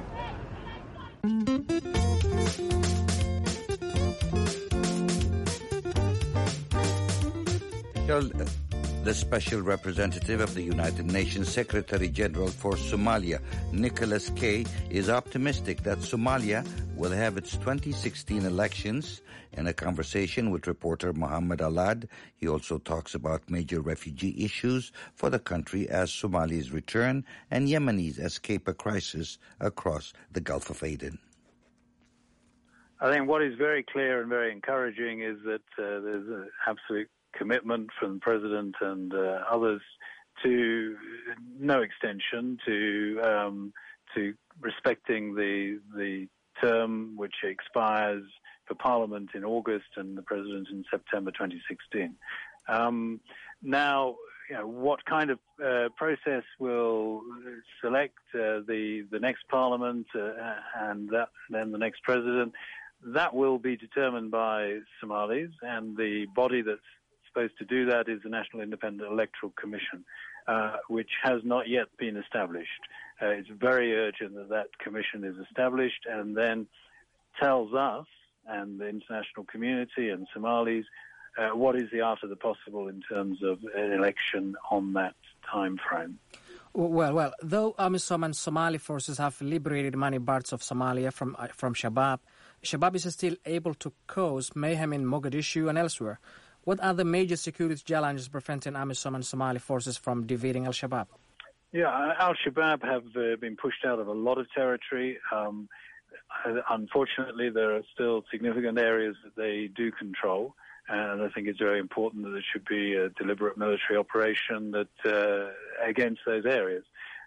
I: The Special Representative of the United Nations Secretary General for Somalia, Nicholas K., is optimistic that Somalia will have its 2016 elections. In a conversation with reporter Mohammed Alad, he also talks about major refugee issues for the country as Somalis return and Yemenis escape a crisis across the Gulf of Aden.
J: I think what is very clear and very encouraging is that there's an absolute commitment from the President and others to no extension to respecting the term which expires for Parliament in August and the President in September 2016. Now, what kind of process will select the next Parliament and then the next President? That will be determined by Somalis, and the body that's supposed to do that is the National Independent Electoral Commission, which has not yet been established. It's very urgent that that commission is established and then tells us and the international community and Somalis what is the art of the possible in terms of an election on that time frame.
K: Well, though AMISOM and Somali forces have liberated many parts of Somalia from Shabaab, Shabaab is still able to cause mayhem in Mogadishu and elsewhere. What are the major security challenges preventing AMISOM and Somali forces from defeating al-Shabaab?
J: Yeah, al-Shabaab have been pushed out of a lot of territory. Unfortunately, there are still significant areas that they do control, and I think it's very important that there should be a deliberate military operation that against those areas.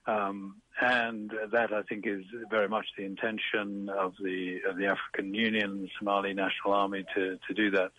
J: And that, I think, is very much the intention of the African Union, the Somali National Army, to do that.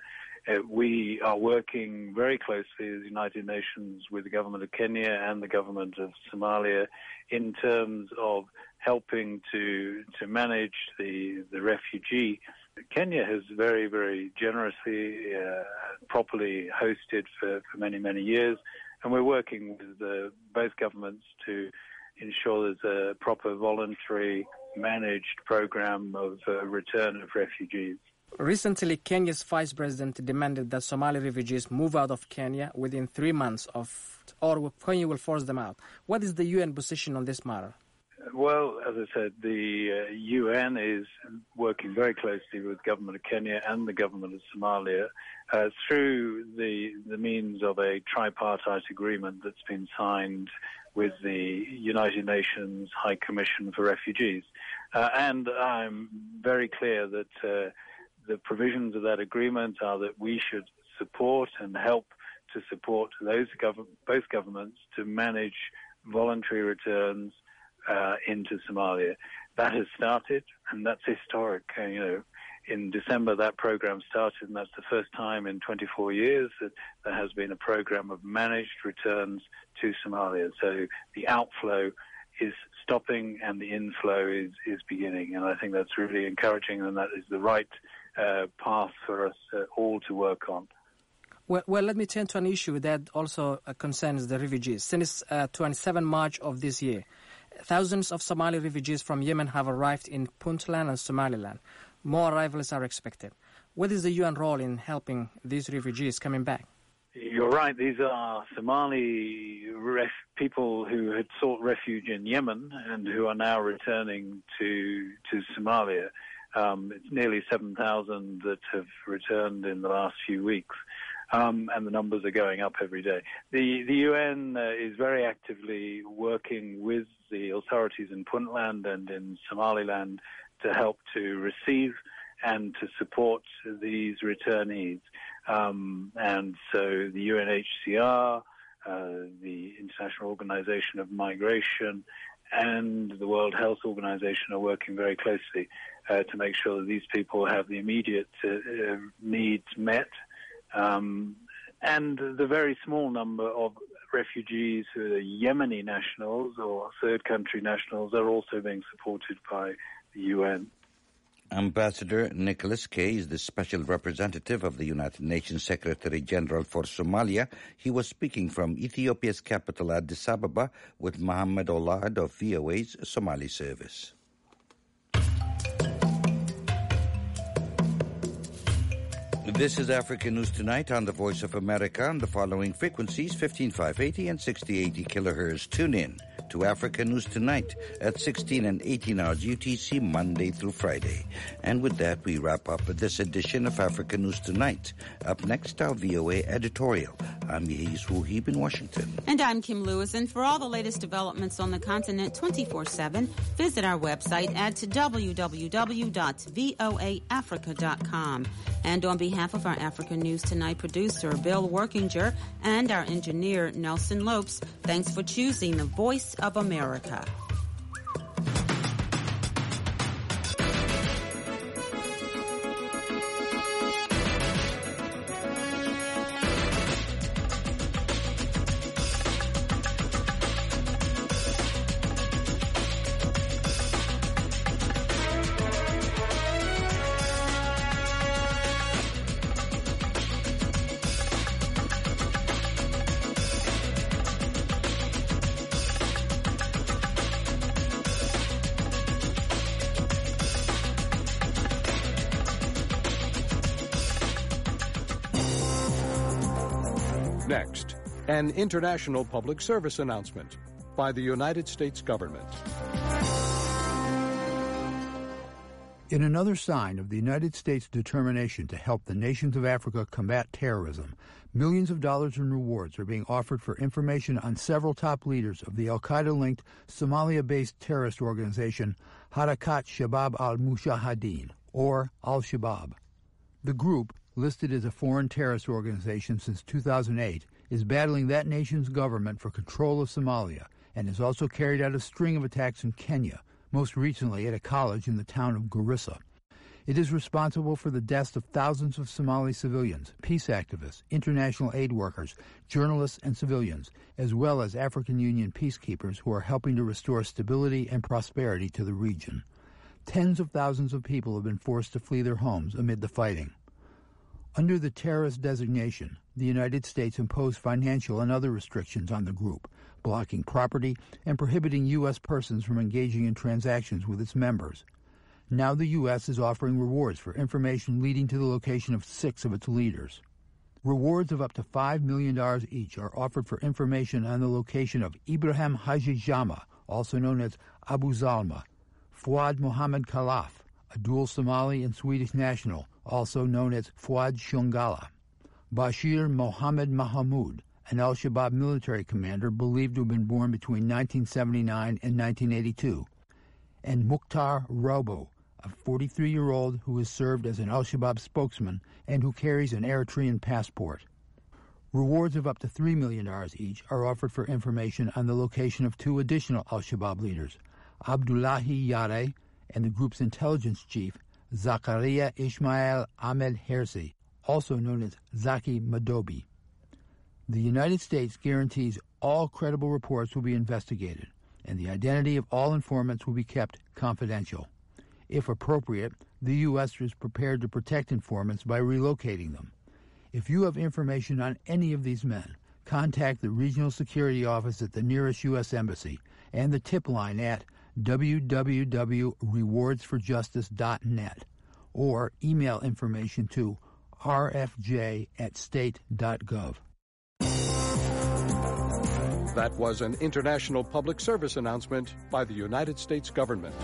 J: We are working very closely as the United Nations with the government of Kenya and the government of Somalia in terms of helping to manage the refugee. Kenya has very, very generously, properly hosted for many, many years, and we're working with both governments to ensure there's a proper voluntary managed program of return of refugees.
K: Recently, Kenya's vice president demanded that Somali refugees move out of Kenya within 3 months or Kenya will force them out. What is the UN position on this matter?
J: Well, as I said, the UN is working very closely with the government of Kenya and the government of Somalia through the means of a tripartite agreement that's been signed with the United Nations High Commission for Refugees. And I'm very clear that the provisions of that agreement are that we should support and help to support both governments to manage voluntary returns into Somalia. That has started, and that's historic. In December, that program started, and that's the first time in 24 years that there has been a program of managed returns to Somalia. So the outflow is stopping and the inflow is beginning, and I think that's really encouraging, and that is the right path for us all to work on.
K: Well, let me turn to an issue that also concerns the refugees. Since 27 March of this year, thousands of Somali refugees from Yemen have arrived in Puntland and Somaliland. More arrivals are expected. What is the UN role in helping these refugees coming back?
J: You're right. These are Somali people who had sought refuge in Yemen and who are now returning to Somalia. It's nearly 7,000 that have returned in the last few weeks, and the numbers are going up every day. The UN is very actively working with the authorities in Puntland and in Somaliland to help to receive and to support these returnees. And so the UNHCR, the International Organization of Migration, and the World Health Organization are working very closely to make sure that these people have the immediate needs met. and the very small number of refugees who are Yemeni nationals or third country nationals are also being supported by the UN.
I: Ambassador Nicholas Kay is the special representative of the United Nations Secretary General for Somalia. He was speaking from Ethiopia's capital, Addis Ababa, with Mohammed Olad of VOA's Somali service. This is Africa News Tonight on the Voice of America on the following frequencies, 15580 and 6080 kilohertz. Tune in to Africa News Tonight at 16 and 18 hours UTC, Monday through Friday. And with that, we wrap up this edition of Africa News Tonight. Up next, our VOA editorial. I'm Yehis Wuhib in Washington.
H: And I'm Kim Lewis. And for all the latest developments on the continent 24/7, visit our website at www.voaafrica.com. And on behalf of our Africa News Tonight producer, Bill Workinger, and our engineer, Nelson Lopes, thanks for choosing the Voice of America.
L: Next, an international public service announcement by the United States government.
N: In another sign of the United States' determination to help the nations of Africa combat terrorism, millions of dollars in rewards are being offered for information on several top leaders of the al-Qaeda-linked Somalia-based terrorist organization Harakat Shabab al-Mujahideen, or Al-Shabaab. The group, listed as a foreign terrorist organization since 2008, is battling that nation's government for control of Somalia and has also carried out a string of attacks in Kenya, most recently at a college in the town of Garissa. It is responsible for the deaths of thousands of Somali civilians, peace activists, international aid workers, journalists, and civilians, as well as African Union peacekeepers who are helping to restore stability and prosperity to the region. Tens of thousands of people have been forced to flee their homes amid the fighting. Under the terrorist designation, the United States imposed financial and other restrictions on the group, blocking property and prohibiting U.S. persons from engaging in transactions with its members. Now the U.S. is offering rewards for information leading to the location of 6 of its leaders. Rewards of up to $5 million each are offered for information on the location of Ibrahim Haji Jama, also known as Abu Zalma, Fuad Mohammed Khalaf, a dual Somali and Swedish national, also known as Fuad Shungala, Bashir Mohammed Mahamoud, an al-Shabaab military commander believed to have been born between 1979 and 1982, and Mukhtar Robo, a 43-year-old who has served as an al-Shabaab spokesman and who carries an Eritrean passport. Rewards of up to $3 million each are offered for information on the location of 2 additional al-Shabaab leaders, Abdullahi Yare and the group's intelligence chief, Zakaria Ismail Ahmed Hersi, also known as Zaki Madobi. The United States guarantees all credible reports will be investigated, and the identity of all informants will be kept confidential. If appropriate, the U.S. is prepared to protect informants by relocating them. If you have information on any of these men, contact the Regional Security Office at the nearest U.S. Embassy and the tip line at www.rewardsforjustice.net or email information to rfj@state.gov.
L: That was an international public service announcement by the United States government.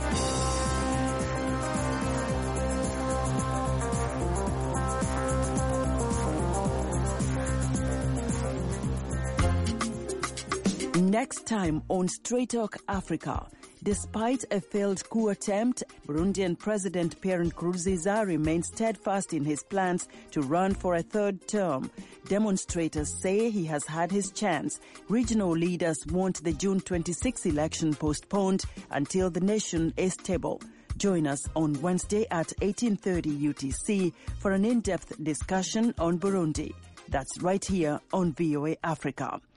T: Next time on Straight Talk Africa. Despite a failed coup attempt, Burundian President Pierre Nkurunziza remains steadfast in his plans to run for a 3rd term. Demonstrators say he has had his chance. Regional leaders want the June 26 election postponed until the nation is stable. Join us on Wednesday at 18:30 UTC for an in-depth discussion on Burundi. That's right here on VOA Africa.